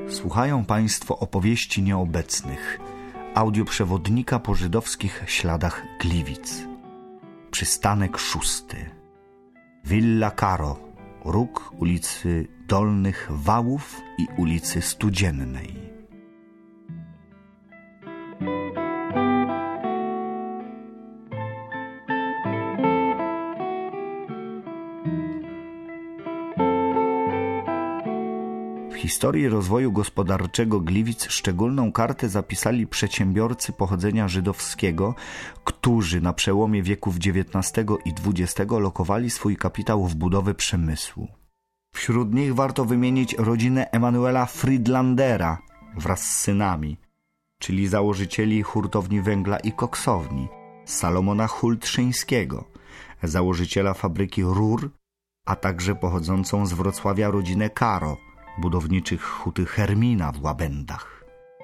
Słuchają Państwo opowieści nieobecnych, audioprzewodnika po żydowskich śladach Gliwic. Przystanek 6. Villa Caro, róg ulicy Dolnych Wałów i ulicy Studziennej. W historii rozwoju gospodarczego Gliwic szczególną kartę zapisali przedsiębiorcy pochodzenia żydowskiego, którzy na przełomie wieków XIX i XX lokowali swój kapitał w budowę przemysłu. Wśród nich warto wymienić rodzinę Emanuela Friedlandera wraz z synami, czyli założycieli hurtowni węgla i koksowni, Salomona Hultrzyńskiego, założyciela fabryki rur, a także pochodzącą z Wrocławia rodzinę Caro, budowniczych huty Hermina w Łabędach.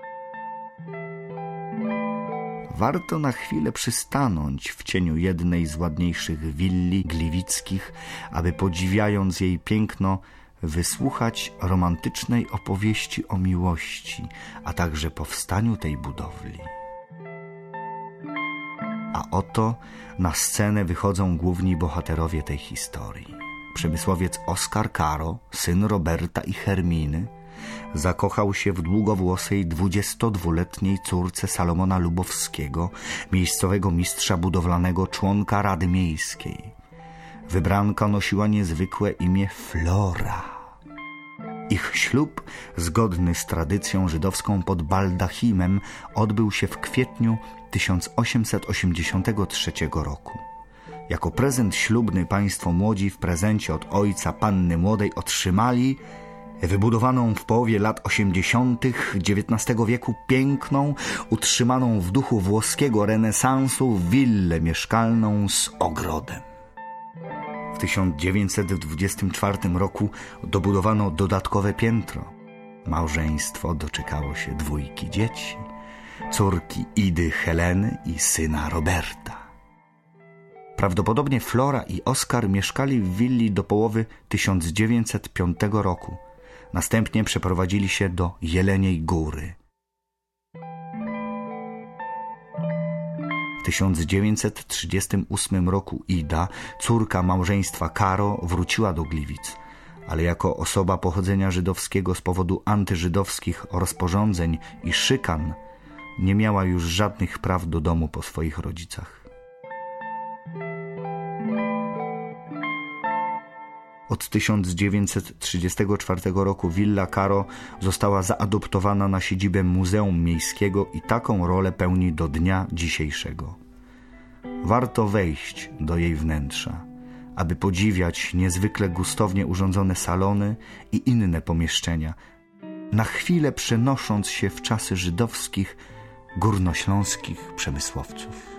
Warto na chwilę przystanąć w cieniu jednej z ładniejszych willi gliwickich, aby podziwiając jej piękno, wysłuchać romantycznej opowieści o miłości, a także powstaniu tej budowli. A oto na scenę wychodzą główni bohaterowie tej historii. Przemysłowiec Oskar Caro, syn Roberta i Herminy, zakochał się w długowłosej 22-letniej córce Salomona Lubowskiego, miejscowego mistrza budowlanego, członka Rady Miejskiej. Wybranka nosiła niezwykłe imię Flora. Ich ślub, zgodny z tradycją żydowską pod baldachimem, odbył się w kwietniu 1883 roku. Jako prezent ślubny państwo młodzi w prezencie od ojca panny młodej otrzymali wybudowaną w połowie lat 80. XIX wieku piękną, utrzymaną w duchu włoskiego renesansu willę mieszkalną z ogrodem. W 1924 roku dobudowano dodatkowe piętro. Małżeństwo doczekało się 2 dzieci, córki Idy Heleny i syna Roberta. Prawdopodobnie Flora i Oskar mieszkali w willi do połowy 1905 roku. Następnie przeprowadzili się do Jeleniej Góry. W 1938 roku Ida, córka małżeństwa Caro, wróciła do Gliwic, ale jako osoba pochodzenia żydowskiego z powodu antyżydowskich rozporządzeń i szykan nie miała już żadnych praw do domu po swoich rodzicach. Od 1934 roku Villa Caro została zaadoptowana na siedzibę Muzeum Miejskiego i taką rolę pełni do dnia dzisiejszego. Warto wejść do jej wnętrza, aby podziwiać niezwykle gustownie urządzone salony i inne pomieszczenia, na chwilę przenosząc się w czasy żydowskich, górnośląskich przemysłowców.